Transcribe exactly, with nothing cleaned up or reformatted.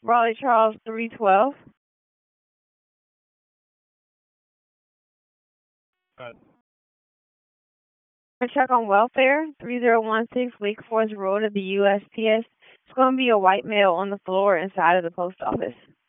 Raleigh Charles three twelve. Uh, Check on welfare, three zero one six Wake Forest Road at the U S P S. It's going to be a white male on the floor inside of the post office.